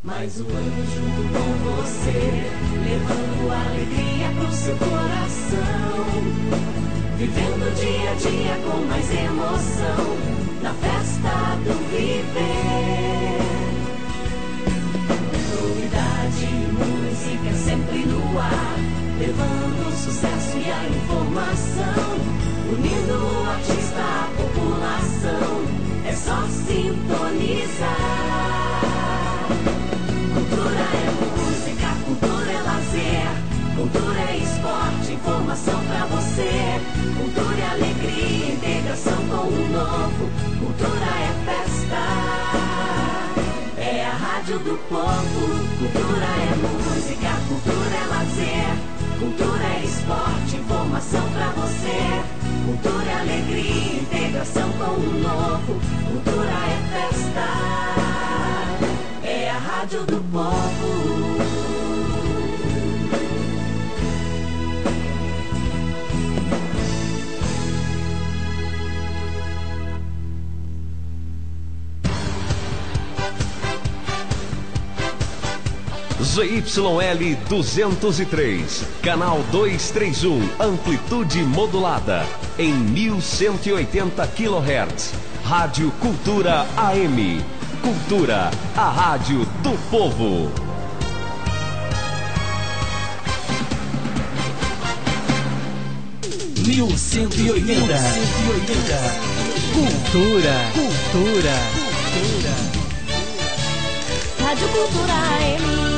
Mais um ano junto com você, levando alegria pro seu coração, vivendo dia a dia com mais emoção, na festa do viver. Novidade, música sempre no ar, levando o sucesso e a informação, unindo o artista à população, é só sintonizar. Cultura é música, cultura é lazer, cultura é esporte, informação pra você. Cultura é alegria, integração com o novo, cultura é festa, é a rádio do povo. Cultura é música, cultura é lazer, cultura é esporte, informação pra você. Cultura é alegria, integração com o novo, cultura é festa, é a rádio do povo. ZYL 203, canal 231, amplitude modulada, em 1180 kHz. Rádio Cultura AM. Cultura, a rádio do povo. Mil cento e oitenta. Cultura. Rádio Cultura AM.